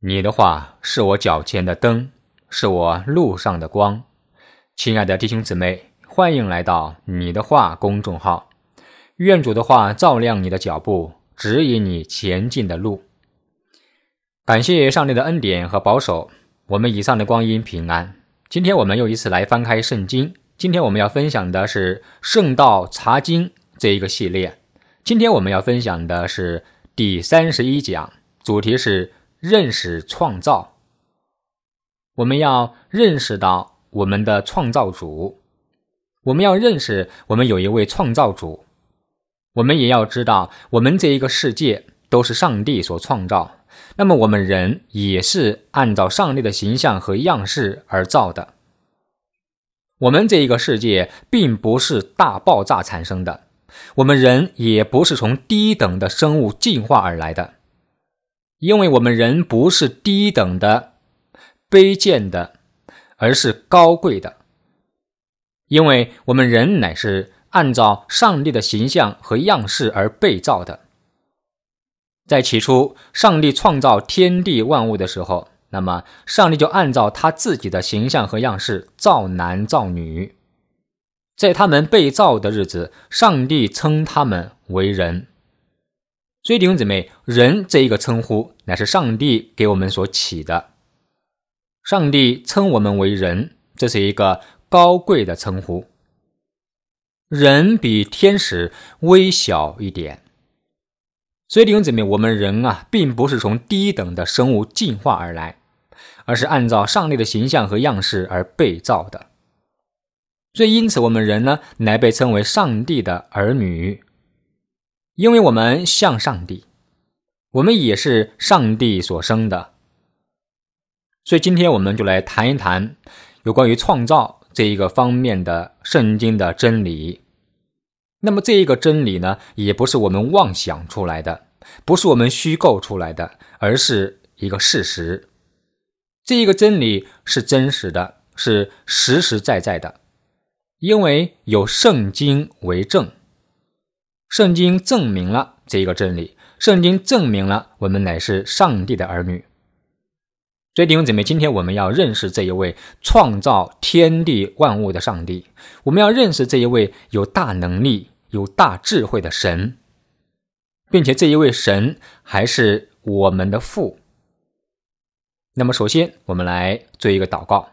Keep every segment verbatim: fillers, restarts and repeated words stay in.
你的话是我脚前的灯，是我路上的光。亲爱的弟兄姊妹，欢迎来到你的话公众号，愿主的话照亮你的脚步，指引你前进的路。感谢上帝的恩典和保守，我们以上的光阴平安。今天我们又一次来翻开圣经，今天我们要分享的是圣道查经这一个系列。今天我们要分享的是第三十一讲，主题是认识创造。我们要认识到我们的创造主，我们要认识我们有一位创造主，我们也要知道我们这一个世界都是上帝所创造，那么我们人也是按照上帝的形象和样式而造的。我们这一个世界并不是大爆炸产生的，我们人也不是从低等的生物进化而来的，因为我们人不是低等的、卑贱的，而是高贵的。因为我们人乃是按照上帝的形象和样式而被造的。在起初，上帝创造天地万物的时候，那么上帝就按照他自己的形象和样式造男造女。在他们被造的日子，上帝称他们为人。所以弟兄姊妹，人这一个称呼乃是上帝给我们所起的。上帝称我们为人，这是一个高贵的称呼。人比天使微小一点。所以弟兄姊妹，我们人啊，并不是从低等的生物进化而来，而是按照上帝的形象和样式而被造的。所以因此我们人呢，乃被称为上帝的儿女。因为我们像上帝，我们也是上帝所生的。所以今天我们就来谈一谈有关于创造这一个方面的圣经的真理。那么这一个真理呢，也不是我们妄想出来的，不是我们虚构出来的，而是一个事实。这一个真理是真实的，是实实在在的，因为有圣经为证。圣经证明了这一个真理，圣经证明了我们乃是上帝的儿女。所以弟兄姊妹，今天我们要认识这一位创造天地万物的上帝，我们要认识这一位有大能力、有大智慧的神，并且这一位神还是我们的父。那么首先我们来做一个祷告。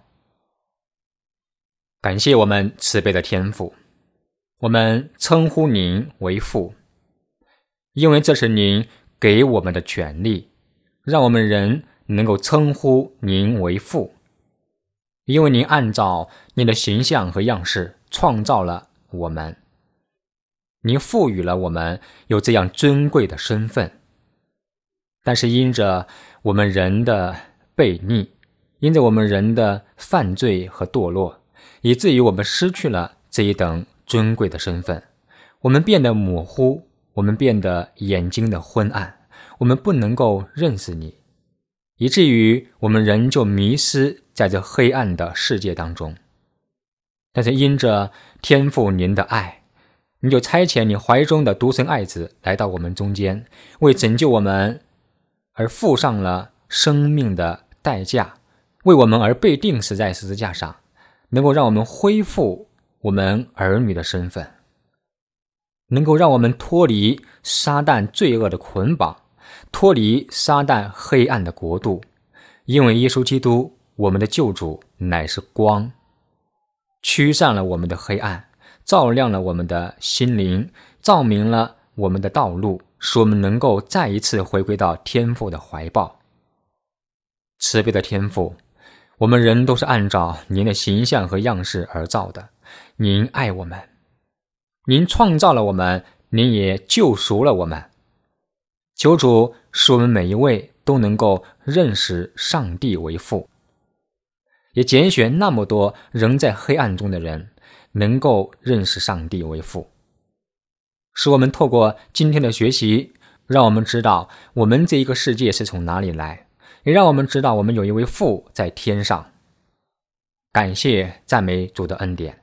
感谢我们慈悲的天父，我们称呼您为父，因为这是您给我们的权利，让我们人能够称呼您为父。因为您按照您的形象和样式创造了我们，您赋予了我们有这样尊贵的身份。但是因着我们人的悖逆，因着我们人的犯罪和堕落，以至于我们失去了这一等尊贵的身份，我们变得模糊，我们变得眼睛的昏暗，我们不能够认识你，以至于我们人就迷失在这黑暗的世界当中。但是因着天父您的爱，你就差遣你怀中的独生爱子来到我们中间，为拯救我们而付上了生命的代价，为我们而被钉死在十字架上，能够让我们恢复我们儿女的身份，能够让我们脱离撒旦罪恶的捆绑，脱离撒旦黑暗的国度。因为耶稣基督我们的救主乃是光，驱散了我们的黑暗，照亮了我们的心灵，照明了我们的道路，使我们能够再一次回归到天父的怀抱。慈悲的天父，我们人都是按照您的形象和样式而造的，您爱我们，您创造了我们，您也救赎了我们。求主使我们每一位都能够认识上帝为父，也拣选那么多仍在黑暗中的人能够认识上帝为父。使我们透过今天的学习，让我们知道我们这一个世界是从哪里来，也让我们知道我们有一位父在天上。感谢赞美主的恩典，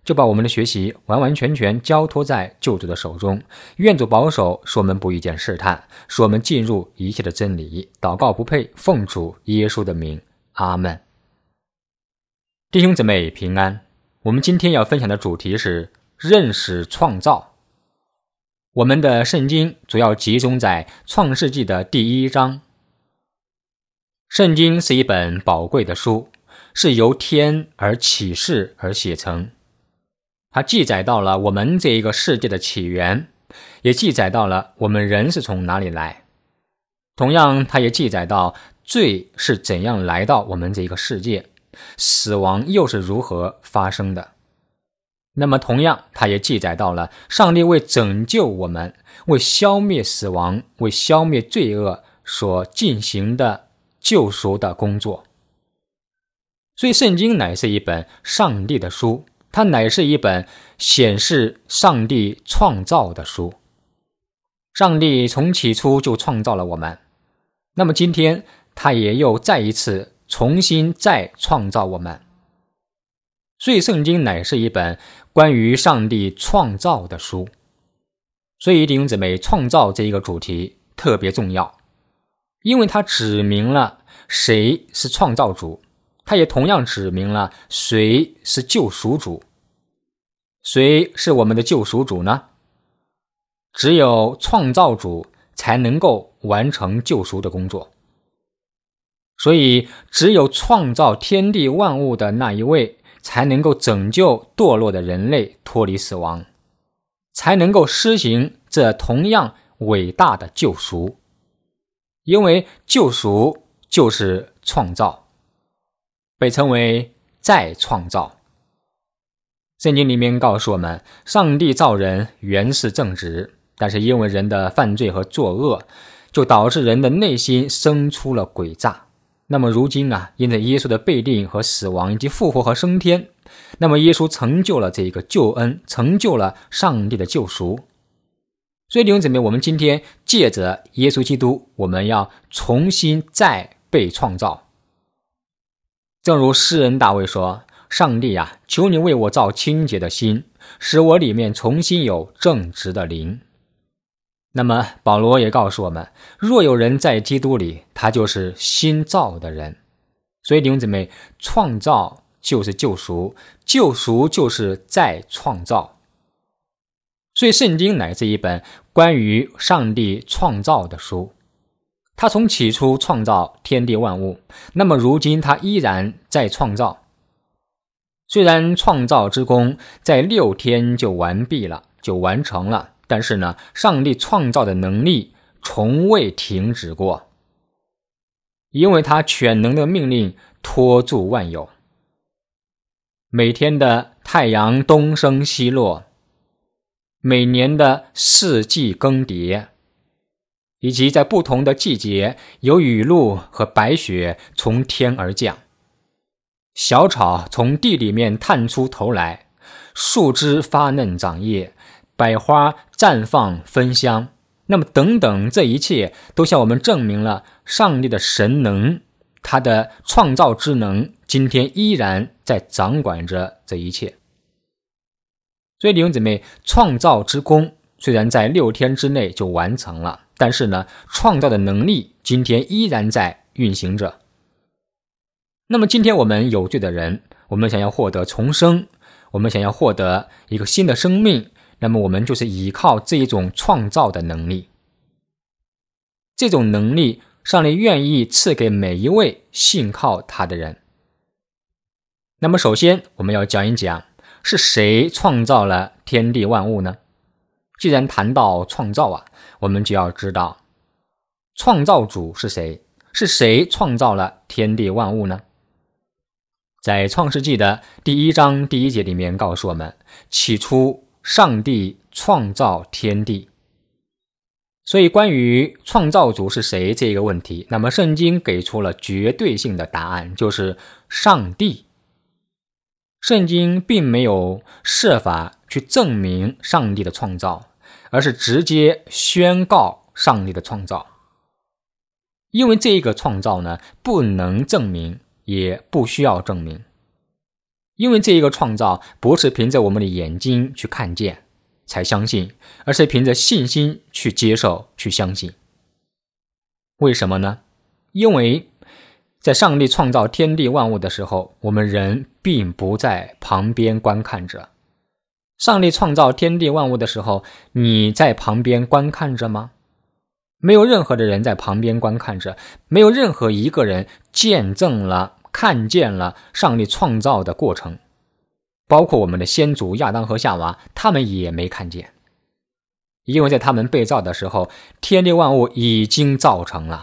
就把我们的学习完完全全交托在救主的手中。愿主保守，使我们不遇见试探，使我们进入一切的真理。祷告不配，奉主耶稣的名，阿们。弟兄姊妹平安。我们今天要分享的主题是认识创造。我们的圣经主要集中在创世纪的第一章。圣经是一本宝贵的书，是由天而启示而写成。它记载到了我们这一个世界的起源，也记载到了我们人是从哪里来。同样，它也记载到罪是怎样来到我们这一个世界，死亡又是如何发生的。那么同样，它也记载到了上帝为拯救我们，为消灭死亡，为消灭罪恶所进行的救赎的工作。所以圣经乃是一本上帝的书，它乃是一本显示上帝创造的书。上帝从起初就创造了我们，那么今天他也又再一次重新再创造我们。所以圣经乃是一本关于上帝创造的书。所以弟兄姊妹，创造这一个主题特别重要，因为它指明了谁是创造主，它也同样指明了谁是救赎主。谁是我们的救赎主呢？只有创造主才能够完成救赎的工作。所以只有创造天地万物的那一位才能够拯救堕落的人类脱离死亡，才能够施行这同样伟大的救赎。因为救赎就是创造，被称为再创造。圣经里面告诉我们，上帝造人原是正直，但是因为人的犯罪和作恶，就导致人的内心生出了诡诈。那么如今啊，因着耶稣的被钉和死亡以及复活和升天，那么耶稣成就了这一个救恩，成就了上帝的救赎。所以弟兄姊妹，我们今天借着耶稣基督，我们要重新再被创造。正如诗人大卫说，上帝啊，求你为我造清洁的心，使我里面重新有正直的灵。那么保罗也告诉我们，若有人在基督里，他就是新造的人。所以弟兄姊妹，创造就是救赎，救赎就是再创造。所以圣经乃是一本关于上帝创造的书。他从起初创造天地万物，那么如今他依然在创造。虽然创造之功在六天就完毕了，就完成了，但是呢，上帝创造的能力从未停止过，因为他全能的命令托住万有。每天的太阳东升西落，每年的四季更迭，以及在不同的季节有雨露和白雪从天而降，小草从地里面探出头来，树枝发嫩长叶，百花绽放芬香。那么等等，这一切都向我们证明了上帝的神能，他的创造之能今天依然在掌管着这一切。所以弟兄姊妹，创造之功虽然在六天之内就完成了，但是呢，创造的能力今天依然在运行着。那么今天我们有罪的人，我们想要获得重生，我们想要获得一个新的生命，那么我们就是依靠这一种创造的能力。这种能力上帝愿意赐给每一位信靠他的人。那么首先我们要讲一讲，是谁创造了天地万物呢？既然谈到创造啊，我们就要知道创造主是谁，是谁创造了天地万物呢？在创世纪的第一章第一节里面告诉我们，起初上帝创造天地。所以关于创造主是谁这个问题，那么圣经给出了绝对性的答案，就是上帝。圣经并没有设法去证明上帝的创造，而是直接宣告上帝的创造。因为这个创造呢，不能证明，也不需要证明。 因为这一个创造不是凭着我们的眼睛去看见才相信，而是凭着信心去接受去相信。为什么呢？因为在上帝创造天地万物的时候，我们人并不在旁边观看着。上帝创造天地万物的时候，你在旁边观看着吗？没有任何的人在旁边观看着，没有任何一个人见证了看见了上帝创造的过程，包括我们的先祖亚当和夏娃，他们也没看见。因为在他们被造的时候，天地万物已经造成了。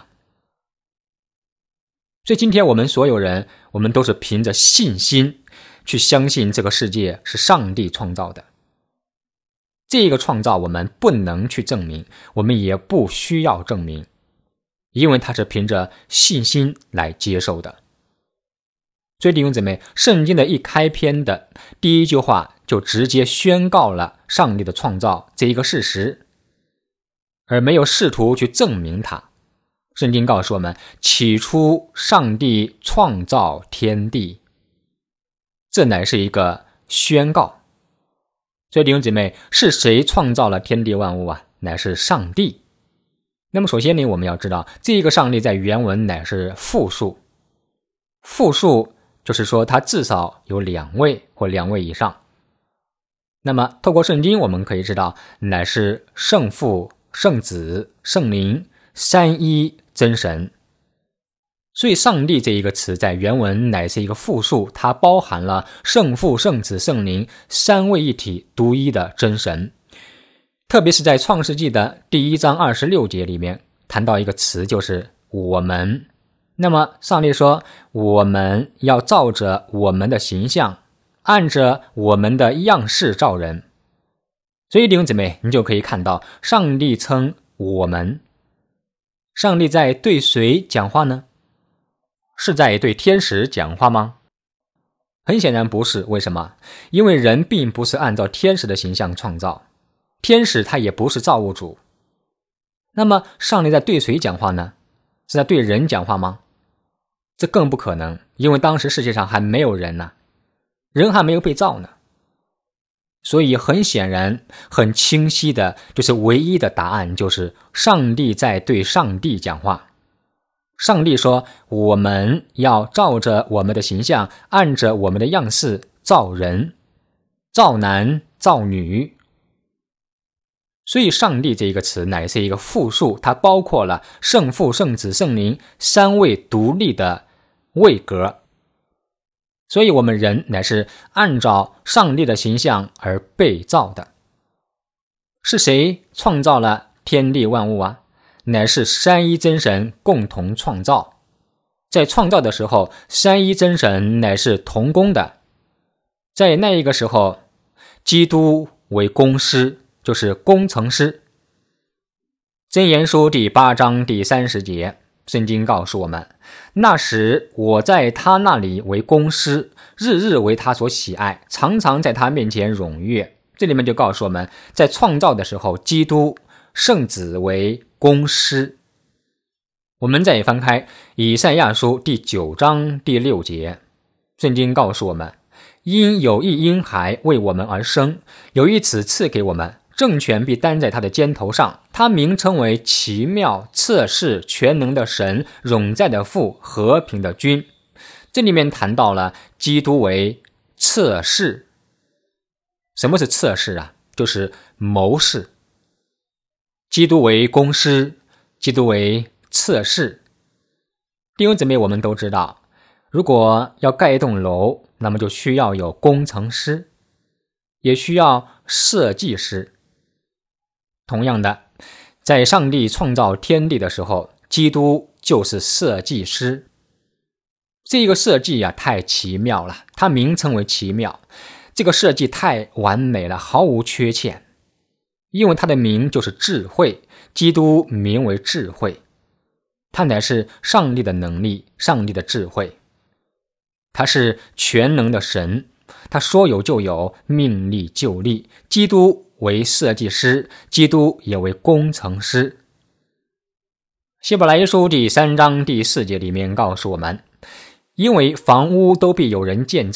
所以今天我们所有人，我们都是凭着信心去相信这个世界是上帝创造的。这个创造我们不能去证明，我们也不需要证明，因为它是凭着信心来接受的。所以弟兄姊妹，圣经的一开篇的第一句话就直接宣告了上帝的创造这一个事实，而没有试图去证明它。圣经告诉我们，起初上帝创造天地，这乃是一个宣告。所以弟兄姊妹，是谁创造了天地万物啊？乃是上帝。那么首先呢，我们要知道这个上帝在原文乃是复数，复数就是说他至少有两位或两位以上。那么透过圣经我们可以知道，乃是圣父、圣子、圣灵三一真神。所以上帝这一个词在原文乃是一个复数，它包含了圣父、圣子、圣灵三位一体独一的真神。特别是在创世纪的第一章二十六节里面谈到一个词，就是我们。那么上帝说，我们要照着我们的形象，按着我们的样式造人。所以弟兄姊妹，你就可以看到上帝称我们。上帝在对谁讲话呢？是在对天使讲话吗？很显然不是。为什么？因为人并不是按照天使的形象创造，天使他也不是造物主。那么上帝在对谁讲话呢？是在对人讲话吗？这更不可能，因为当时世界上还没有人呢，人还没有被造呢。所以很显然很清晰的，就是唯一的答案就是上帝在对上帝讲话。上帝说，我们要照着我们的形象，按着我们的样式造人，造男造女。所以上帝这一个词乃是一个复数，它包括了圣父、圣子、圣灵三位独立的位格。所以我们人乃是按照上帝的形象而被造的。是谁创造了天地万物啊？乃是三一真神共同创造。在创造的时候，三一真神乃是同工的。在那一个时候，基督为工师，就是工程师。箴言书第八章第三十节，圣经告诉我们，那时我在他那里为工师，日日为他所喜爱，常常在他面前踊跃。这里面就告诉我们，在创造的时候，基督圣子为工师。我们再翻开以赛亚书第九章第六节，圣经告诉我们，因有一婴孩为我们而生，有一子赐给我们，政权必担在他的肩头上，他名称为奇妙、测试、全能的神，永在的父，和平的君。这里面谈到了基督为测试。什么是测试啊？就是谋士。基督为工师，基督为测试。弟兄姊妹，我们都知道，如果要盖一栋楼，那么就需要有工程师，也需要设计师。同样的，在上帝创造天地的时候，基督就是设计师。这个设计啊，太奇妙了，它名称为奇妙。这个设计太完美了，毫无缺陷。因为它的名就是智慧，基督名为智慧，它乃是上帝的能力，上帝的智慧。他是全能的神，他说有就有，命立就立。基督为设计师，基督也为工程师。希伯来书第三章第四节里面告诉我们，因为房屋都必有人建造，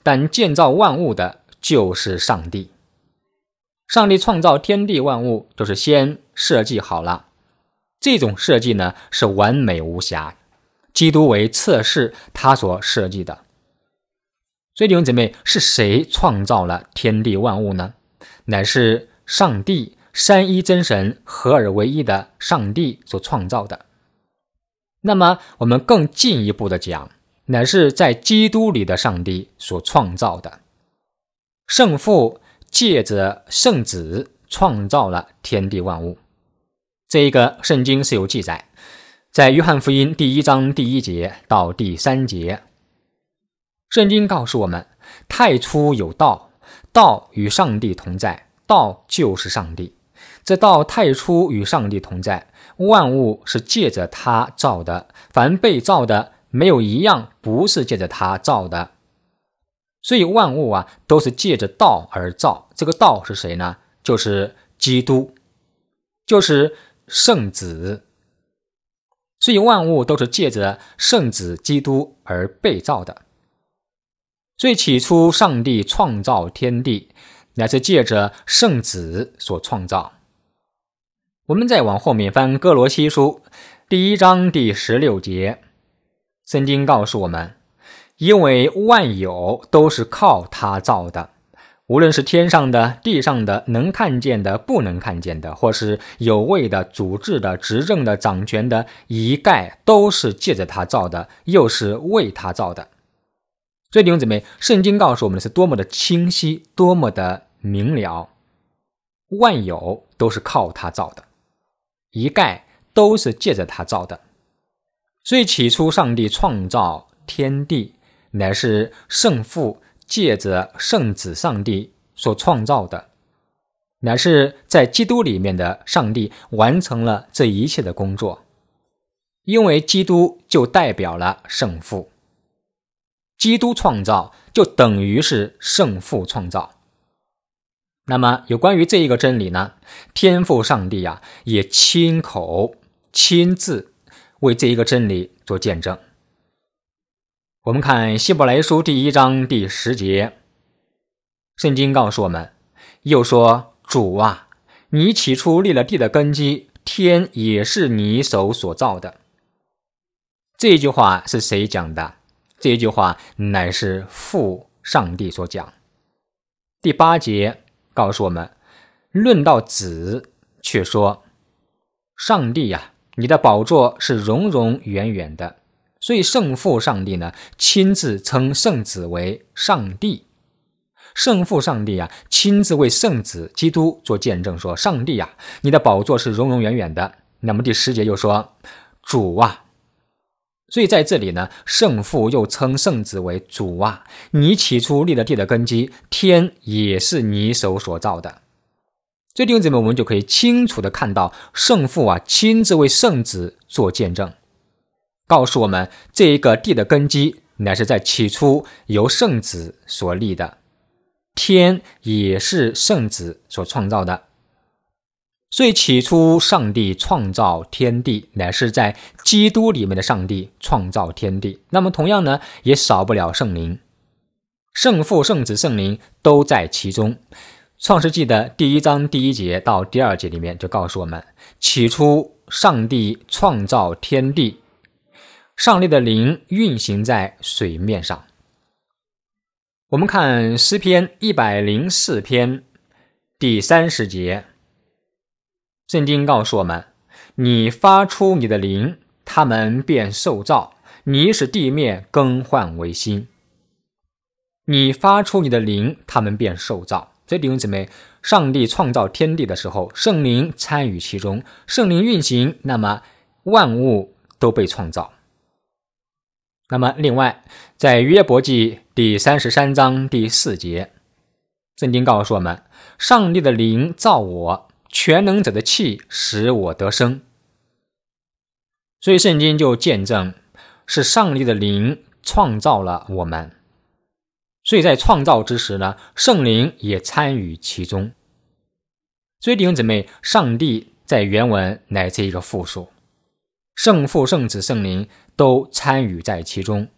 但建造万物的就是上帝。上帝创造天地万物就是先设计好了，这种设计呢是完美无瑕，基督为测试他所设计的。所以弟兄姊妹，是谁创造了天地万物呢？乃是上帝，三一真神合而为一的上帝所创造的。那么我们更进一步的讲，乃是在基督里的上帝所创造的。圣父借着圣子创造了天地万物，这一个圣经是有记载，在约翰福音第一章第一节到第三节，圣经告诉我们，太初有道，道与上帝同在，道就是上帝。这道太初与上帝同在，万物是借着他造的，凡被造的没有一样不是借着他造的。所以万物啊都是借着道而造，这个道是谁呢？就是基督，就是圣子。所以万物都是借着圣子基督而被造的。所以起初上帝创造天地，乃是借着圣子所创造。我们再往后面翻哥罗西书第一章第十六节，圣经告诉我们，因为万有都是靠他造的，无论是天上的、地上的，能看见的、不能看见的，或是有位的、主治的、执政的、掌权的，一概都是借着他造的，又是为他造的。所以弟兄姊妹，圣经告诉我们的是多么的清晰，多么的明了，万有都是靠他造的，一概都是借着他造的。所以起初上帝创造天地，乃是圣父借着圣子上帝所创造的，乃是在基督里面的上帝完成了这一切的工作。因为基督就代表了圣父，基督创造就等于是圣父创造。那么有关于这一个真理呢，天父上帝啊也亲口亲自为这一个真理做见证。我们看希伯来书第一章第十节，圣经告诉我们，又说，主啊，你起初立了地的根基，天也是你手所造的。这句话是谁讲的？这句话乃是父上帝所讲。第八节告诉我们，论到子，却说，上帝啊，你的宝座是永永远远的。所以圣父上帝呢，亲自称圣子为上帝。圣父上帝啊，亲自为圣子基督做见证说，上帝啊，你的宝座是永永远远的。那么第十节又说，主啊。所以在这里呢，圣父又称圣子为主啊，你起初立了地的根基，天也是你手所造的。所以弟兄姊妹，我们就可以清楚的看到，圣父啊亲自为圣子做见证，告诉我们这一个地的根基乃是在起初由圣子所立的，天也是圣子所创造的。所以起初上帝创造天地，乃是在基督里面的上帝创造天地。那么同样呢，也少不了圣灵，圣父、圣子、圣灵都在其中。创世纪的第一章第一节到第二节里面就告诉我们，起初上帝创造天地，上帝的灵运行在水面上。我们看诗篇一百零四篇第三十节，圣经告诉我们，你发出你的灵，他们便受造，你使地面更换为新。你发出你的灵，他们便受造。所以弟兄姊妹，上帝创造天地的时候，圣灵参与其中，圣灵运行，那么万物都被创造。那么另外，在约伯记第三十三章第四节，圣经告诉我们，上帝的灵造我，全能者的气使我得生。所以圣经就见证是上帝的灵创造了我们，所以在创造之时呢，圣灵也参与其中。所以弟兄姊妹，上帝在原文乃是一个复数，圣父、圣子、圣灵都参与在其中，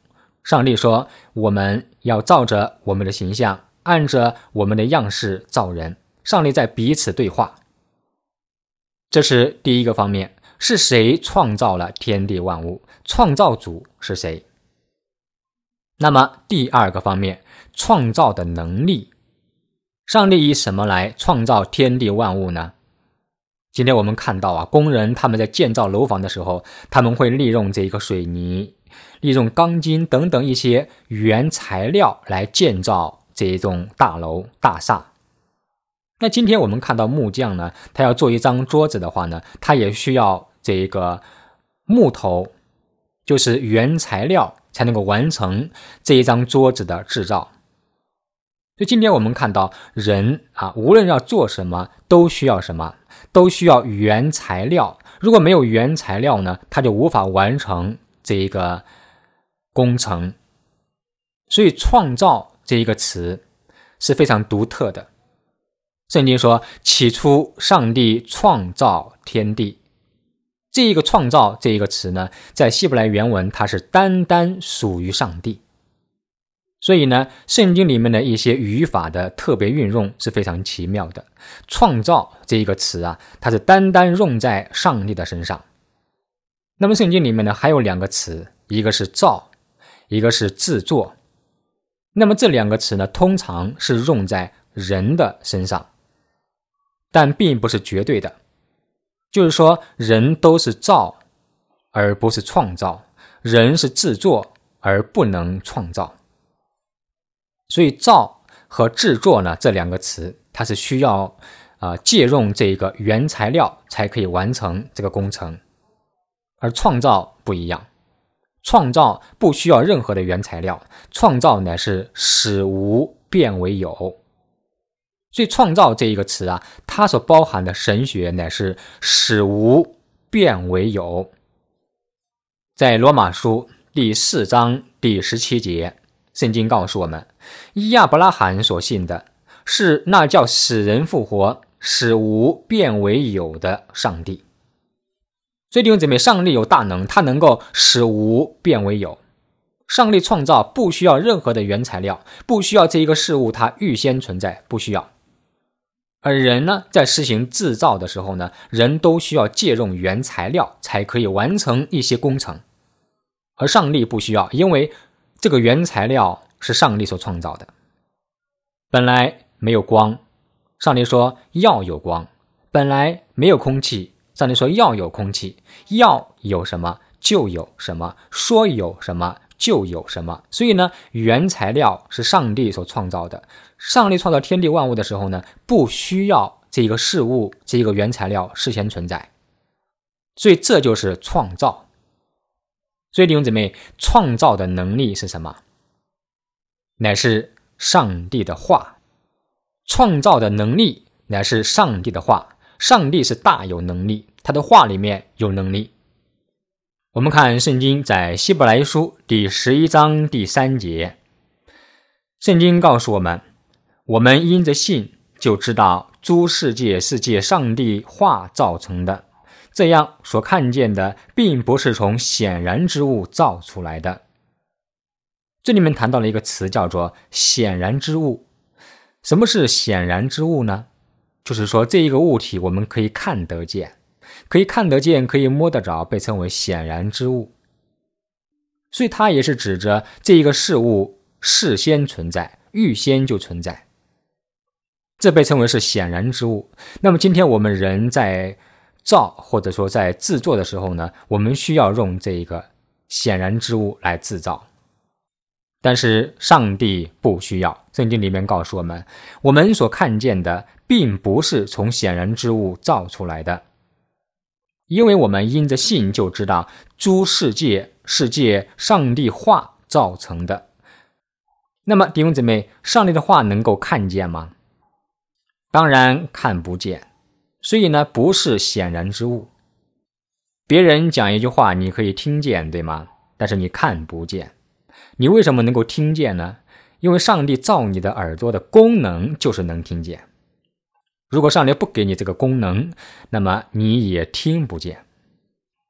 上帝说我们要照着我们的形象，按着我们的样式造人。上帝在彼此对话。这是第一个方面，是谁创造了天地万物？创造主是谁？那么第二个方面，创造的能力，上帝以什么来创造天地万物呢？今天我们看到啊，工人他们在建造楼房的时候，他们会利用这个水泥、利用钢筋等等一些原材料来建造这种大楼大厦。那今天我们看到木匠呢，他要做一张桌子的话呢，他也需要这个木头，就是原材料，才能够完成这一张桌子的制造。所以今天我们看到人啊，无论要做什么都需要什么，都需要原材料。如果没有原材料呢，他就无法完成这一个工程。所以创造这一个词是非常独特的。圣经说起初上帝创造天地，这一个创造这一个词呢，在希伯来原文它是单单属于上帝。所以呢，圣经里面的一些语法的特别运用是非常奇妙的。创造这一个词啊，它是单单用在上帝的身上。那么圣经里面呢，还有两个词，一个是造，一个是制作。那么这两个词呢，通常是用在人的身上，但并不是绝对的。就是说，人都是造，而不是创造；人是制作，而不能创造。所以造和制作呢，这两个词它是需要、呃、借用这个原材料才可以完成这个工程，而创造不一样。创造不需要任何的原材料，创造乃是使无变为有。所以创造这一个词啊，它所包含的神学乃是使无变为有。在罗马书第四章第十七节，圣经告诉我们，亚伯拉罕所信的是那叫死人复活，使无变为有的上帝。所以弟兄姊妹，上帝有大能，他能够使无变为有。上帝创造不需要任何的原材料，不需要这一个事物它预先存在，不需要。而人呢，在实行制造的时候呢，人都需要借用原材料才可以完成一些工程。而上帝不需要，因为这个原材料是上帝所创造的。本来没有光，上帝说要有光；本来没有空气，上帝说要有空气。要有什么就有什么，说有什么就有什么。所以呢，原材料是上帝所创造的。上帝创造天地万物的时候呢，不需要这个事物，这个原材料事先存在。所以这就是创造。所以弟兄姊妹，创造的能力是什么？乃是上帝的话。创造的能力乃是上帝的话。上帝是大有能力，他的话里面有能力。我们看圣经在希伯来书第十一章第三节，圣经告诉我们，我们因着信就知道诸世界是借上帝话造成的，这样所看见的并不是从显然之物造出来的。这里面谈到了一个词，叫做显然之物。什么是显然之物呢？就是说这一个物体我们可以看得见，可以看得见，可以摸得着，被称为显然之物。所以它也是指着这一个事物事先存在，预先就存在，这被称为是显然之物。那么今天我们人在造或者说在制作的时候呢，我们需要用这一个显然之物来制造。但是上帝不需要，圣经里面告诉我们，我们所看见的并不是从显然之物造出来的，因为我们因着信就知道诸世界是借上帝话造成的。那么弟兄姊妹，上帝的话能够看见吗？当然看不见，所以呢，不是显然之物。别人讲一句话你可以听见，对吗？但是你看不见。你为什么能够听见呢？因为上帝造你的耳朵的功能就是能听见。如果上帝不给你这个功能，那么你也听不见。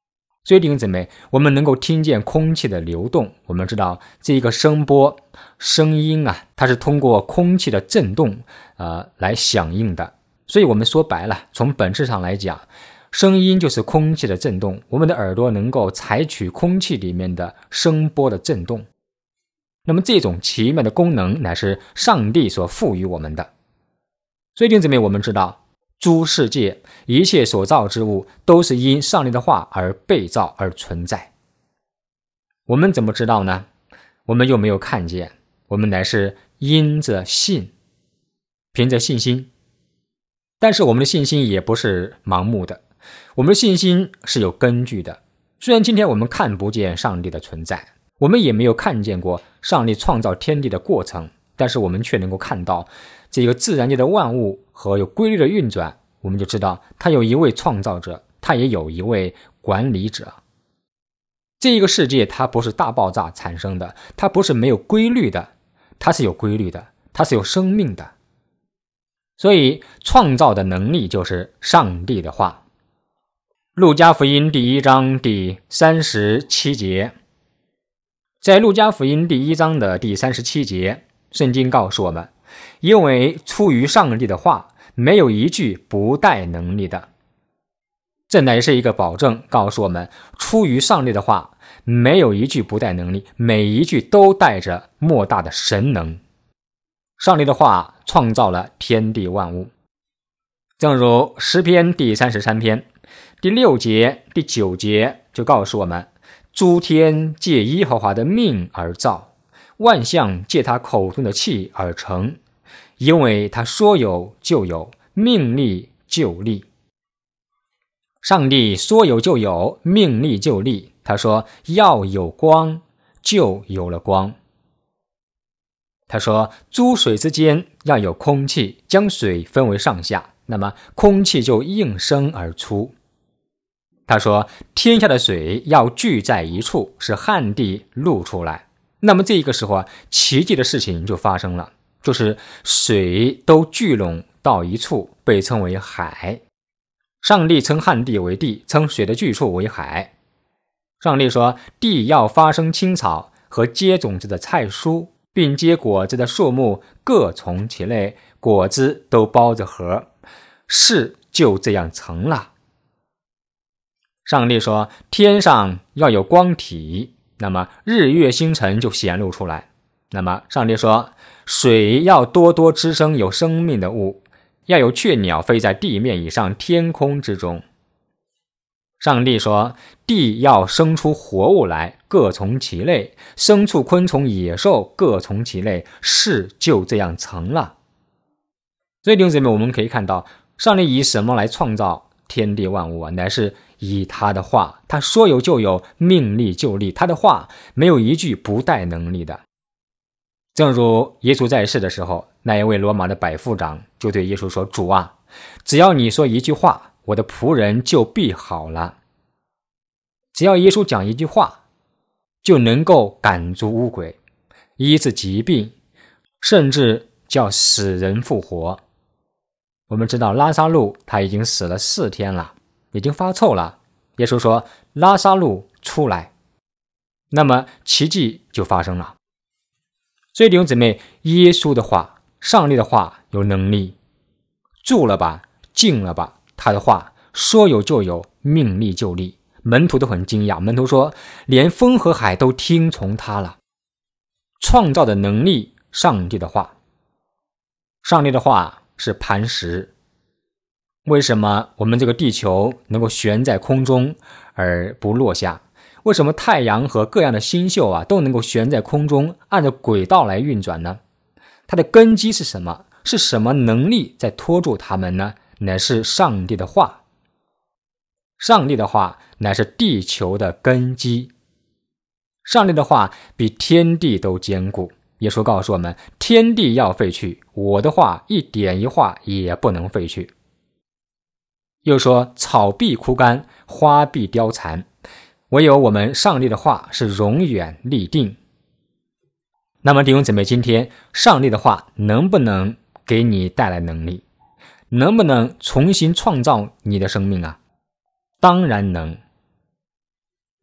所以弟兄姊妹，我们能够听见空气的流动，我们知道这个声波声音啊，它是通过空气的振动呃来响应的。所以我们说白了，从本质上来讲，声音就是空气的振动，我们的耳朵能够采取空气里面的声波的振动。那么这种奇妙的功能乃是上帝所赋予我们的。所以弟兄姊妹，我们知道诸世界一切所造之物都是因上帝的话而被造而存在。我们怎么知道呢？我们又没有看见，我们乃是因着信，凭着信心。但是我们的信心也不是盲目的，我们的信心是有根据的。虽然今天我们看不见上帝的存在，我们也没有看见过上帝创造天地的过程，但是我们却能够看到这个自然界的万物和有规律的运转，我们就知道他有一位创造者，他也有一位管理者。这一个世界它不是大爆炸产生的，它不是没有规律的，它是有规律的，它是有生命的。所以创造的能力就是上帝的话。路加福音第一章第三十七节，在路加福音第一章的第三十七节，圣经告诉我们，因为出于上帝的话，没有一句不带能力的。这乃是一个保证，告诉我们出于上帝的话，没有一句不带能力，每一句都带着莫大的神能。上帝的话创造了天地万物，正如诗篇第三十三篇第六节第九节就告诉我们，诸天借耶和华的命而造，万象借他口中的气而成，因为他说有就有，命立就立。上帝说有就有，命立就立。他说要有光，就有了光。他说诸水之间要有空气，将水分为上下，那么空气就应声而出。他说天下的水要聚在一处，使旱地露出来。那么这个时候啊，奇迹的事情就发生了，就是水都聚拢到一处，被称为海。上帝称旱地为地，称水的聚处为海。上帝说地要发生青草和结种子的菜蔬，并结果子的树木各从其类，果子都包着核，事就这样成了。上帝说天上要有光体，那么日月星辰就显露出来。那么上帝说水要多多滋生有生命的物，要有雀鸟飞在地面以上天空之中。上帝说地要生出活物来，各从其类，牲畜昆虫野兽各从其类，事就这样成了。所以弟兄姊妹，我们可以看到上帝以什么来创造天地万物啊？乃是以他的话，他说有就有，命立就立，他的话没有一句不带能力的。正如耶稣在世的时候，那一位罗马的百夫长就对耶稣说，主啊，只要你说一句话，我的仆人就必好了。只要耶稣讲一句话，就能够赶逐污鬼，医治疾病，甚至叫死人复活。我们知道拉撒路他已经死了四天了，已经发臭了。耶稣说拉撒路出来，那么奇迹就发生了。所以弟兄姊妹，耶稣的话，上帝的话有能力，住了吧，静了吧，他的话说有就有，命立就立。门徒都很惊讶，门徒说连风和海都听从他了。创造的能力，上帝的话。上帝的话是磐石。为什么我们这个地球能够悬在空中而不落下？为什么太阳和各样的星宿啊都能够悬在空中，按照轨道来运转呢？它的根基是什么？是什么能力在拖住它们呢？乃是上帝的话。上帝的话乃是地球的根基。上帝的话比天地都坚固。耶稣告诉我们，天地要废去，我的话一点一画也不能废去。又说草必枯干，花必凋残，唯有我们上帝的话是永远立定。那么弟兄姊妹，今天上帝的话能不能给你带来能力？能不能重新创造你的生命啊？当然能。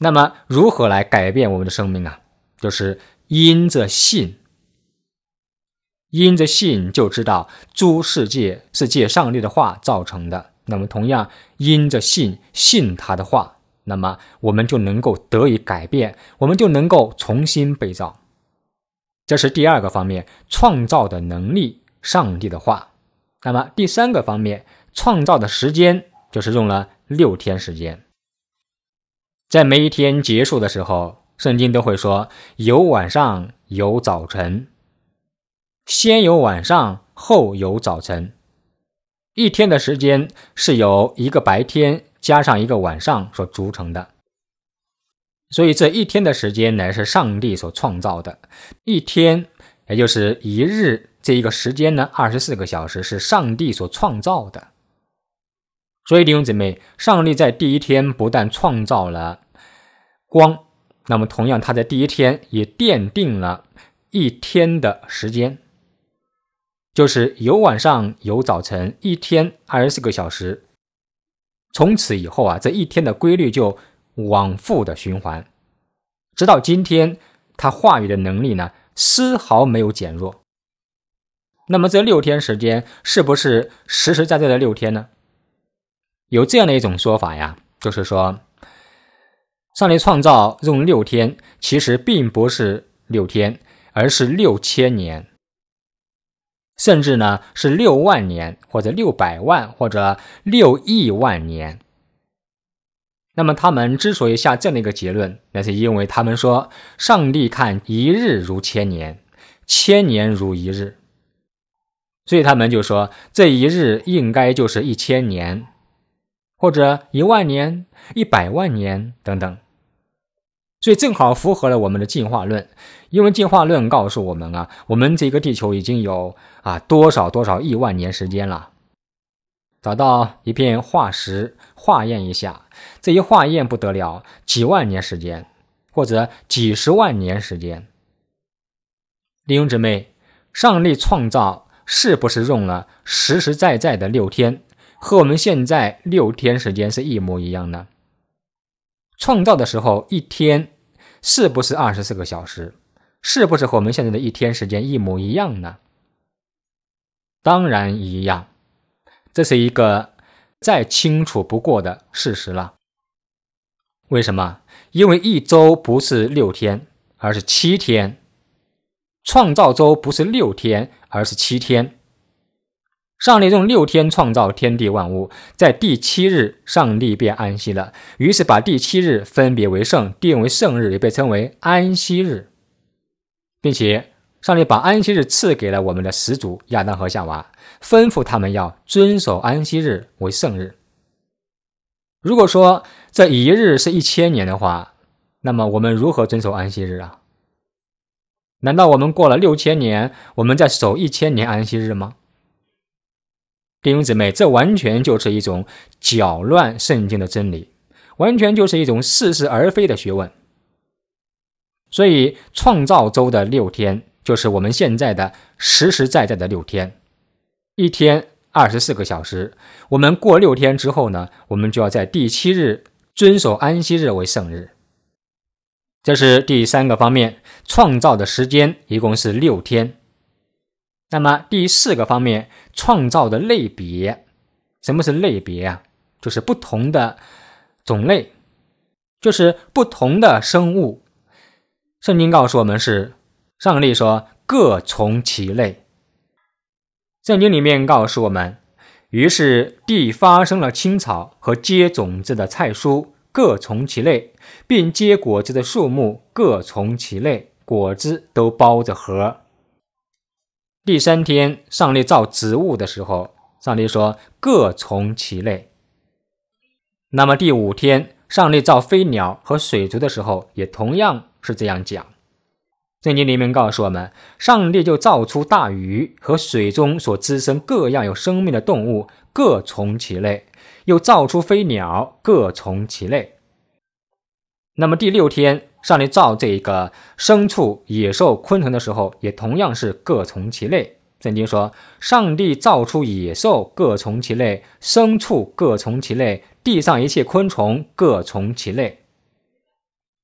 那么如何来改变我们的生命啊？就是因着信。因着信就知道诸世界是借上帝的话造成的，那么同样因着信，信他的话，那么我们就能够得以改变，我们就能够重新被造。这是第二个方面，创造的能力，上帝的话。那么第三个方面，创造的时间，就是用了六天时间。在每一天结束的时候，圣经都会说有晚上有早晨，先有晚上后有早晨。一天的时间是由一个白天加上一个晚上所组成的，所以这一天的时间乃是上帝所创造的。一天也就是一日，这一个时间呢二十四个小时是上帝所创造的。所以弟兄姊妹，上帝在第一天不但创造了光，那么同样他在第一天也奠定了一天的时间，就是有晚上有早晨，一天二十四个小时。从此以后啊，这一天的规律就往复的循环，直到今天他话语的能力呢丝毫没有减弱。那么这六天时间是不是实实在在的六天呢？有这样的一种说法呀，就是说上帝创造用六天，其实并不是六天，而是六千年，甚至呢是六万年，或者六百万，或者六亿万年。那么他们之所以下这样的一个结论，那是因为他们说上帝看一日如千年，千年如一日，所以他们就说这一日应该就是一千年，或者一万年、一百万年等等。所以正好符合了我们的进化论，因为进化论告诉我们啊，我们这个地球已经有啊多少多少亿万年时间了。找到一片化石化验一下，这一化验不得了，几万年时间，或者几十万年时间。弟兄姊妹，上帝创造是不是用了实实在在的六天，和我们现在六天时间是一模一样呢？创造的时候一天是不是二十四个小时？是不是和我们现在的一天时间一模一样呢？当然一样，这是一个再清楚不过的事实了。为什么？因为一周不是六天，而是七天。创造周不是六天，而是七天。上帝用六天创造天地万物，在第七日上帝便安息了，于是把第七日分别为圣，定为圣日，也被称为安息日。并且上帝把安息日赐给了我们的始祖亚当和夏娃，吩咐他们要遵守安息日为圣日。如果说这一日是一千年的话，那么我们如何遵守安息日啊？难道我们过了六千年，我们再守一千年安息日吗？弟兄姊妹，这完全就是一种搅乱圣经的真理，完全就是一种似是而非的学问。所以创造周的六天就是我们现在的实实在在的六天，一天二十四个小时。我们过六天之后呢，我们就要在第七日遵守安息日为圣日。这是第三个方面，创造的时间一共是六天。那么第四个方面，创造的类别。什么是类别啊？就是不同的种类，就是不同的生物。圣经告诉我们是，上帝说各从其类。圣经里面告诉我们，于是地发生了青草和结种子的菜蔬，各从其类，并结果子的树木各从其类，果子都包着核。第三天上帝造植物的时候，上帝说各从其类。那么第五天上帝造飞鸟和水族的时候，也同样是这样讲。圣经里面告诉我们，上帝就造出大鱼和水中所滋生各样有生命的动物，各从其类，又造出飞鸟，各从其类。那么第六天上帝造这个牲畜、野兽、昆虫的时候，也同样是各从其类。圣经说，上帝造出野兽，各从其类，牲畜各从其类，地上一切昆虫各从其类。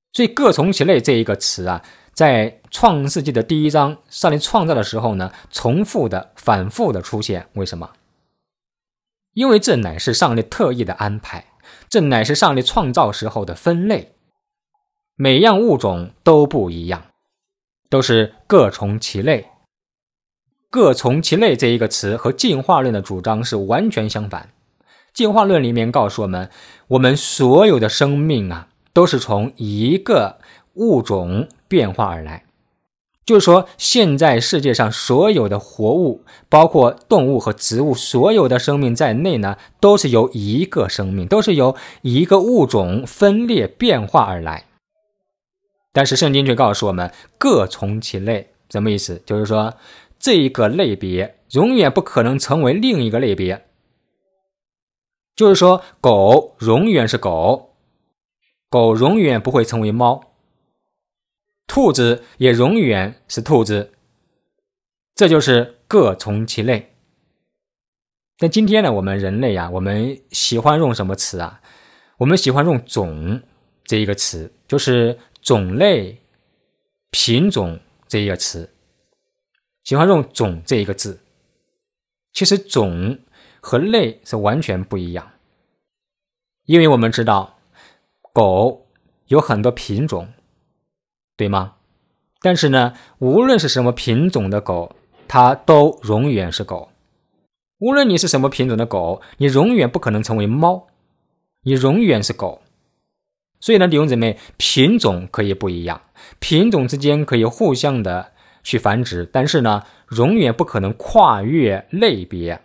所以各从其类这一个词啊，在创世纪的第一章上帝创造的时候呢，重复的反复的出现。为什么？因为这乃是上帝特意的安排，这乃是上帝创造时候的分类，每样物种都不一样，都是各从其类。各从其类这一个词和进化论的主张是完全相反。进化论里面告诉我们，我们所有的生命啊，都是从一个物种变化而来。就是说，现在世界上所有的活物，包括动物和植物，所有的生命在内呢，都是由一个生命，都是由一个物种分裂变化而来。但是圣经却告诉我们，各从其类。什么意思？就是说，这一个类别永远不可能成为另一个类别。就是说，狗永远是狗，狗永远不会成为猫，兔子也永远是兔子，这就是各从其类。但今天呢，我们人类啊，我们喜欢用什么词啊？我们喜欢用种这一个词，就是种类、品种这一个词，喜欢用种这一个字。其实种和类是完全不一样，因为我们知道狗有很多品种，对吗？但是呢，无论是什么品种的狗，它都永远是狗。无论你是什么品种的狗，你永远不可能成为猫，你永远是狗。所以呢，弟兄姊妹，品种可以不一样，品种之间可以互相的去繁殖，但是呢，永远不可能跨越类别。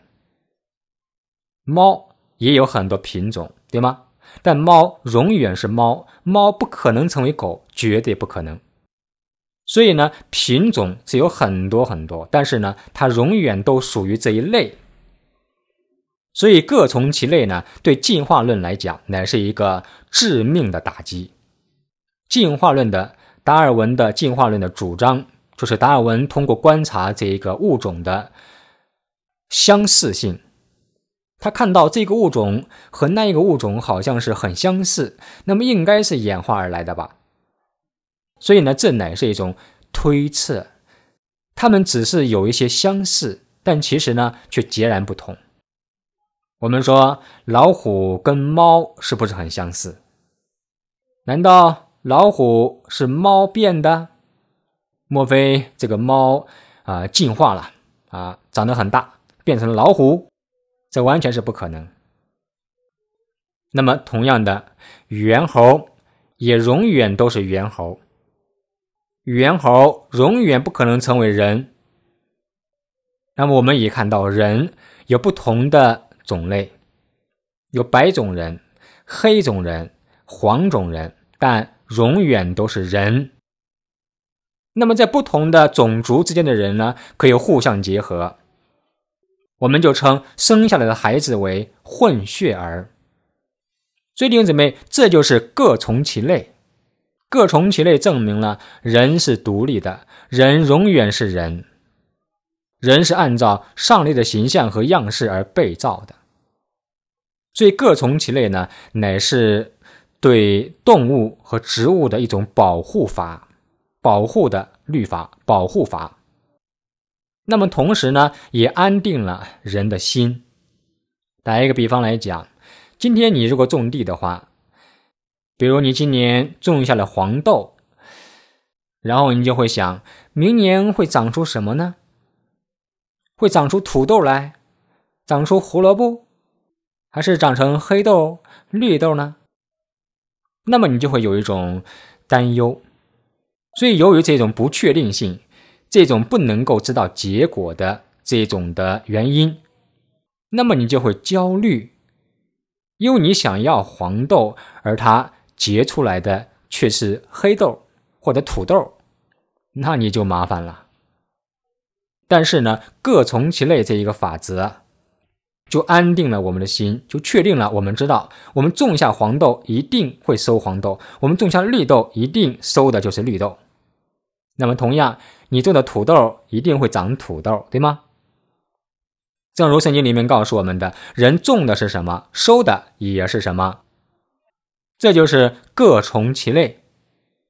猫也有很多品种，对吗？但猫永远是猫，猫不可能成为狗，绝对不可能。所以呢，品种是有很多很多，但是呢，它永远都属于这一类。所以各从其类呢，对进化论来讲，乃是一个致命的打击。进化论的达尔文的进化论的主张，就是达尔文通过观察这一个物种的相似性，他看到这个物种和那一个物种好像是很相似，那么应该是演化而来的吧。所以呢，这乃是一种推测，它们只是有一些相似，但其实呢却截然不同。我们说老虎跟猫是不是很相似？难道老虎是猫变的？莫非这个猫啊、呃、进化了啊，长得很大，变成了老虎？这完全是不可能。那么同样的，猿猴也永远都是猿猴，猿猴永远不可能成为人。那么我们也看到人有不同的种类，有白种人、黑种人、黄种人，但永远都是人。那么在不同的种族之间的人呢，可以互相结合，我们就称生下来的孩子为混血儿。所以弟兄姊妹，这就是各从其类。各从其类证明了人是独立的，人永远是人，人是按照上帝的形象和样式而被造的。所以各从其类呢，乃是对动物和植物的一种保护法，保护的律法，保护法。那么同时呢，也安定了人的心。打一个比方来讲，今天你如果种地的话，比如你今年种下了黄豆，然后你就会想，明年会长出什么呢？会长出土豆来，长出胡萝卜，还是长成黑豆、绿豆呢？那么你就会有一种担忧。所以由于这种不确定性，这种不能够知道结果的这种的原因，那么你就会焦虑，因为你想要黄豆，而它结出来的却是黑豆或者土豆，那你就麻烦了。但是呢，各从其类这一个法则就安定了我们的心，就确定了我们知道，我们种下黄豆一定会收黄豆，我们种下绿豆一定收的就是绿豆。那么同样，你种的土豆一定会长土豆，对吗？正如圣经里面告诉我们的，人种的是什么，收的也是什么。这就是各从其类。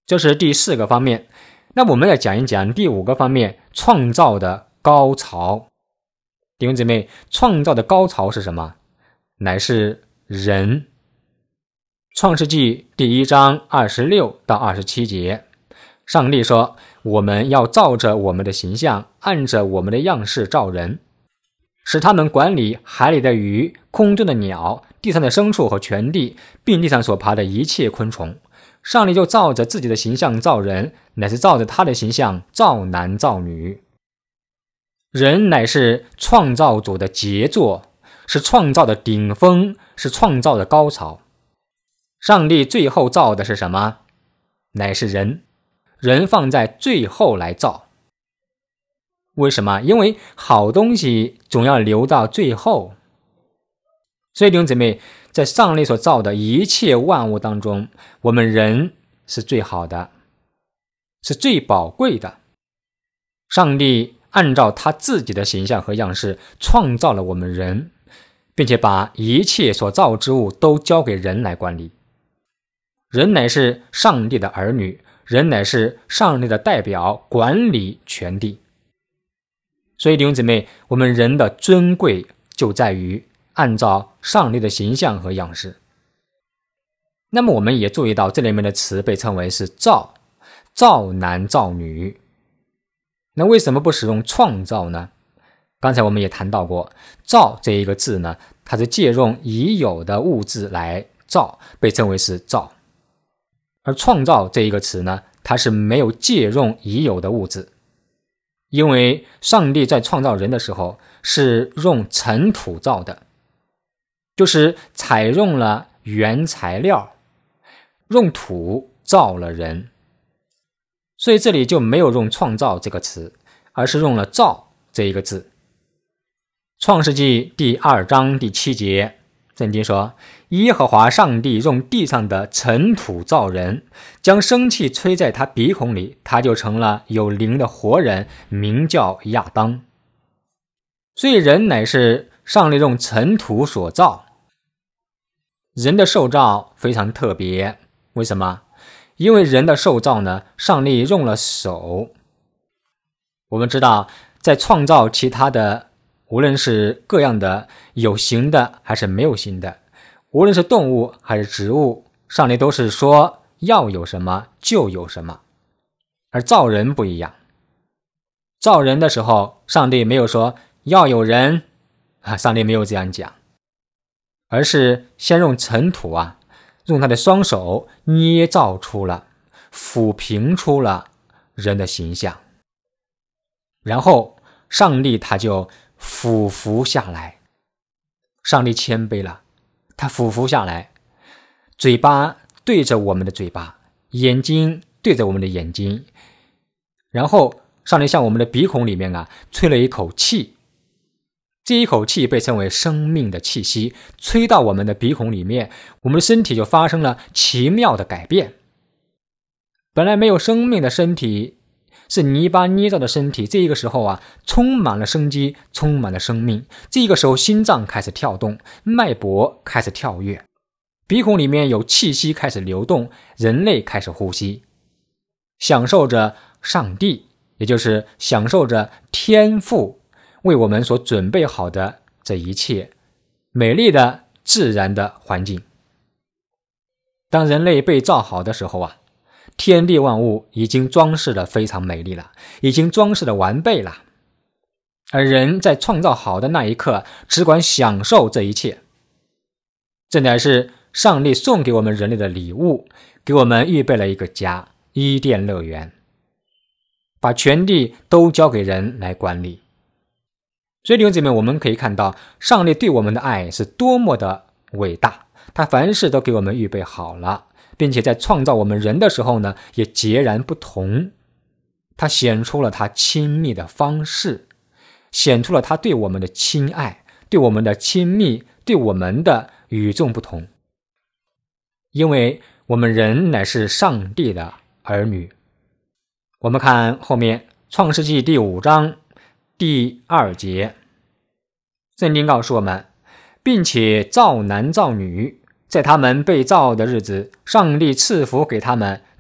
这是第四个方面。那我们要讲一讲第五个方面，创造的高潮。弟兄姊妹，创造的高潮是什么？乃是人。创世纪第一章二十六到二十七节，上帝说，我们要照着我们的形象，按着我们的样式造人，使他们管理海里的鱼、空中的鸟、地上的牲畜和全地，并地上所爬的一切昆虫。上帝就照着自己的形象造人，乃是照着他的形象造男造女。人乃是创造主的杰作，是创造的顶峰，是创造的高潮。上帝最后造的是什么？乃是人。人放在最后来造。为什么？因为好东西总要留到最后。所以弟兄姊妹，在上帝所造的一切万物当中，我们人是最好的，是最宝贵的。上帝按照他自己的形象和样式创造了我们人，并且把一切所造之物都交给人来管理。人乃是上帝的儿女，人乃是上帝的代表，管理全地。所以弟兄姊妹，我们人的尊贵就在于按照上帝的形象和样式。那么我们也注意到这里面的词被称为是造，造男造女。那为什么不使用创造呢？刚才我们也谈到过，造这一个字呢，它是借用已有的物质来造，被称为是造。而创造这一个词呢，它是没有借用已有的物质。因为上帝在创造人的时候是用尘土造的，就是采用了原材料，用土造了人。所以这里就没有用创造这个词，而是用了造这一个字。创世纪第二章第七节，圣经说，耶和华上帝用地上的尘土造人，将生气吹在他鼻孔里，他就成了有灵的活人，名叫亚当。所以人乃是上帝用尘土所造。人的受造非常特别，为什么？因为人的受造呢，上帝用了手。我们知道，在创造其他的，无论是各样的有形的还是没有形的，无论是动物还是植物，上帝都是说要有什么就有什么。而造人不一样，造人的时候，上帝没有说要有人，上帝没有这样讲，而是先用尘土啊，用他的双手捏造出了，抚平出了人的形象。然后上帝他就俯伏下来，上帝谦卑了，他俯伏下来，嘴巴对着我们的嘴巴，眼睛对着我们的眼睛，然后上帝向我们的鼻孔里面啊吹了一口气，这一口气被称为生命的气息，吹到我们的鼻孔里面，我们的身体就发生了奇妙的改变。本来没有生命的身体，是泥巴捏造的身体，这个时候啊，充满了生机，充满了生命。这个时候心脏开始跳动，脉搏开始跳跃，鼻孔里面有气息开始流动，人类开始呼吸，享受着上帝，也就是享受着天父为我们所准备好的这一切美丽的自然的环境。当人类被造好的时候啊，天地万物已经装饰的非常美丽了，已经装饰的完备了。而人在创造好的那一刻，只管享受这一切。这乃是上帝送给我们人类的礼物，给我们预备了一个家，伊甸乐园，把全地都交给人来管理。所以弟兄姊妹，我们可以看到上帝对我们的爱是多么的伟大，他凡事都给我们预备好了，并且在创造我们人的时候呢，也截然不同。他显出了他亲密的方式，显出了他对我们的亲爱，对我们的亲密，对我们的与众不同。因为我们人乃是上帝的儿女。我们看后面创世纪第五章第二节，圣经告诉我们，并且造男造女，在他们被造的日子，上帝赐福给他们，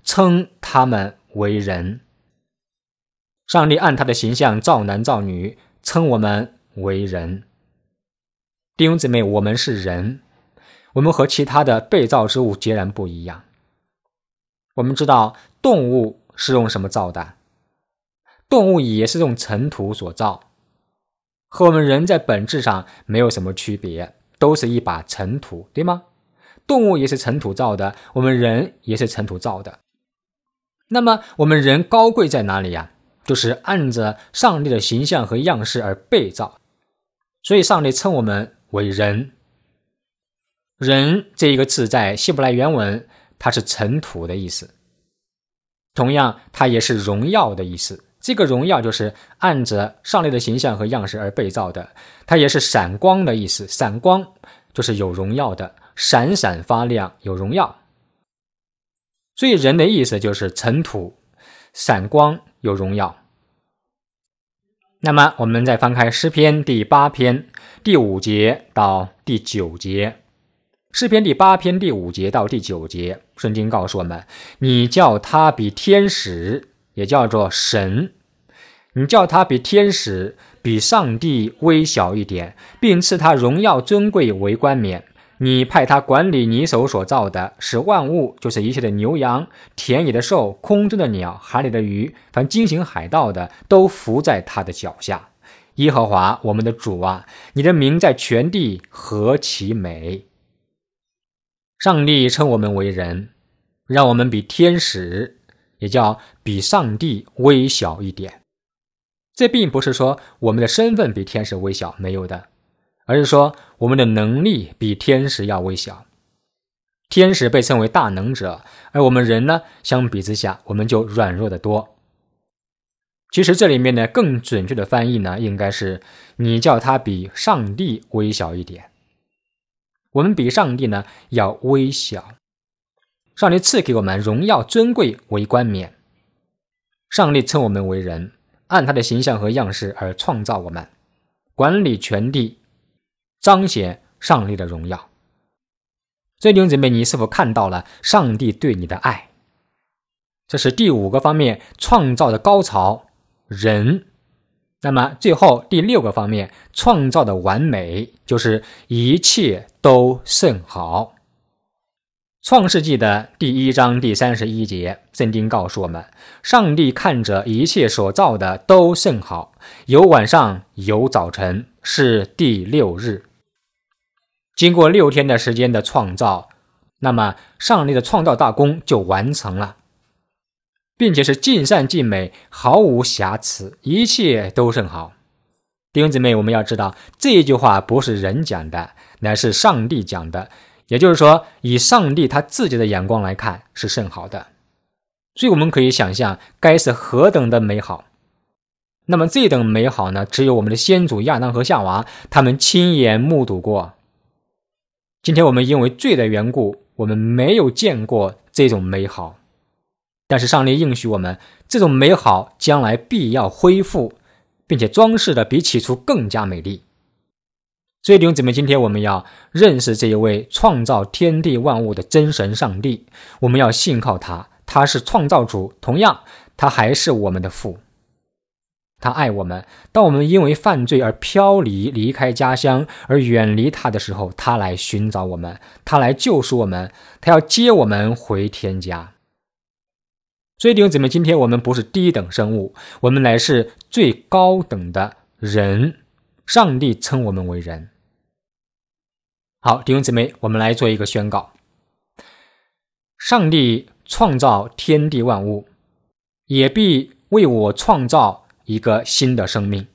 称他们为人。上帝按他的形象造男造女，称我们为人。弟兄姊妹，我们是人，我们和其他的被造之物截然不一样。我们知道动物是用什么造的？动物也是用尘土所造，和我们人在本质上没有什么区别，都是一把尘土，对吗？动物也是尘土造的，我们人也是尘土造的。那么我们人高贵在哪里呀？就是按着上帝的形象和样式而被造，所以上帝称我们为人。人这一个字在希伯来原文，它是尘土的意思，同样它也是荣耀的意思。这个荣耀就是按着上帝的形象和样式而被造的，它也是闪光的意思。闪光就是有荣耀的，闪闪发亮，有荣耀。所以人的意思就是尘土，闪光，有荣耀。那么我们再翻开诗篇第八篇第五节到第九节。诗篇第八篇第五节到第九节，圣经告诉我们，你叫他比天使，也叫做神，你叫他比天使，比上帝微小一点，并赐他荣耀尊贵为冠冕。你派他管理你手所造的，使万物，就是一切的牛羊、田野的兽、空中的鸟、海里的鱼，凡经行海道的，都伏在他的脚下。耶和华我们的主啊，你的名在全地何其美！上帝称我们为人，让我们比天使，也叫比上帝微小一点。这并不是说我们的身份比天使微小，没有的，而是说我们的能力比天使要微小。天使被称为大能者，而我们人呢，相比之下我们就软弱得多。其实这里面呢，更准确的翻译呢，应该是你叫他比上帝微小一点。我们比上帝呢要微小。上帝赐给我们荣耀尊贵为冠冕。上帝称我们为人，按他的形象和样式而创造我们，管理全地，彰显上帝的荣耀。所以弟兄姊妹，你是否看到了上帝对你的爱？这是第五个方面，创造的高潮，人。那么最后第六个方面，创造的完美，就是一切都甚好。创世纪的第一章第三十一节，圣经告诉我们，上帝看着一切所造的都甚好，有晚上有早晨，是第六日。经过六天的时间的创造，那么上帝的创造大功就完成了，并且是尽善尽美，毫无瑕疵，一切都甚好。弟兄姊妹，我们要知道，这一句话不是人讲的，乃是上帝讲的，也就是说，以上帝他自己的眼光来看，是甚好的。所以我们可以想象，该是何等的美好。那么这等美好呢，只有我们的先祖亚当和夏娃他们亲眼目睹过。今天我们因为罪的缘故，我们没有见过这种美好，但是上帝应许我们，这种美好将来必要恢复，并且装饰的比起初更加美丽。所以弟兄姊妹，今天我们要认识这一位创造天地万物的真神上帝，我们要信靠他，他是创造主，同样他还是我们的父。他爱我们，当我们因为犯罪而飘离，离开家乡而远离他的时候，他来寻找我们，他来救赎我们，他要接我们回天家。所以弟兄姊妹，今天我们不是低等生物，我们乃是最高等的人，上帝称我们为人。好，弟兄姊妹，我们来做一个宣告。上帝创造天地万物，也必为我创造一个新的生命。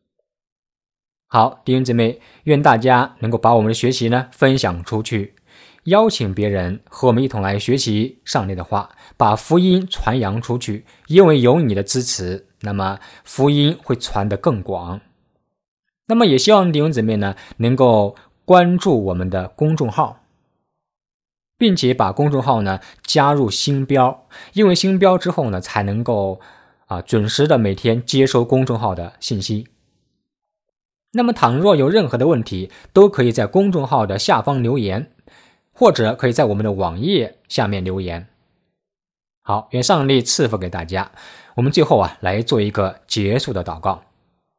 好，弟兄姊妹，愿大家能够把我们的学习呢分享出去，邀请别人和我们一同来学习上帝的话，把福音传扬出去。因为有你的支持，那么福音会传得更广。那么也希望弟兄姊妹呢能够关注我们的公众号，并且把公众号呢加入星标，因为星标之后呢才能够啊准时的每天接收公众号的信息。那么倘若有任何的问题，都可以在公众号的下方留言，或者可以在我们的网页下面留言。 好，愿上帝赐福给大家。我们最后啊，来做一个结束的祷告。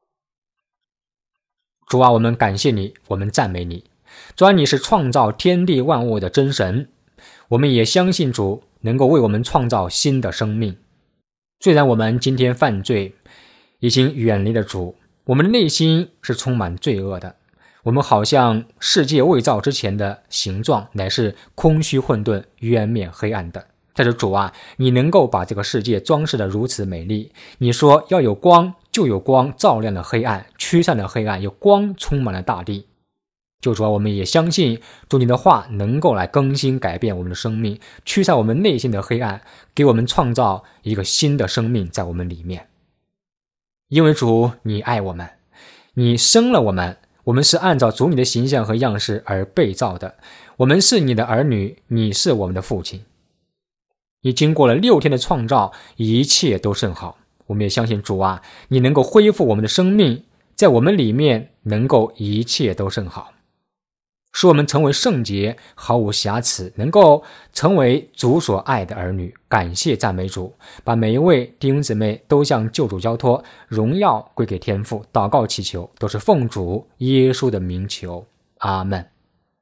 主啊，我们感谢你，我们赞美你。主啊，你是创造天地万物的真神，我们也相信主能够为我们创造新的生命。虽然我们今天犯罪，已经远离了主，我们的内心是充满罪恶的，我们好像世界未造之前的形状，乃是空虚混沌、渊面黑暗的。但是主啊，你能够把这个世界装饰得如此美丽，你说要有光，就有光照亮了黑暗，驱散了黑暗，有光充满了大地。就主啊，我们也相信主你的话能够来更新改变我们的生命，驱散我们内心的黑暗，给我们创造一个新的生命在我们里面。因为主你爱我们，你生了我们，我们是按照主你的形象和样式而被造的，我们是你的儿女，你是我们的父亲。你经过了六天的创造，一切都甚好。我们也相信主啊，你能够恢复我们的生命，在我们里面能够一切都甚好，使我们成为圣洁，毫无瑕疵，能够成为主所爱的儿女。感谢赞美主，把每一位弟兄姊妹都向救主交托，荣耀归给天父。祷告祈求都是奉主耶稣的名求，阿们。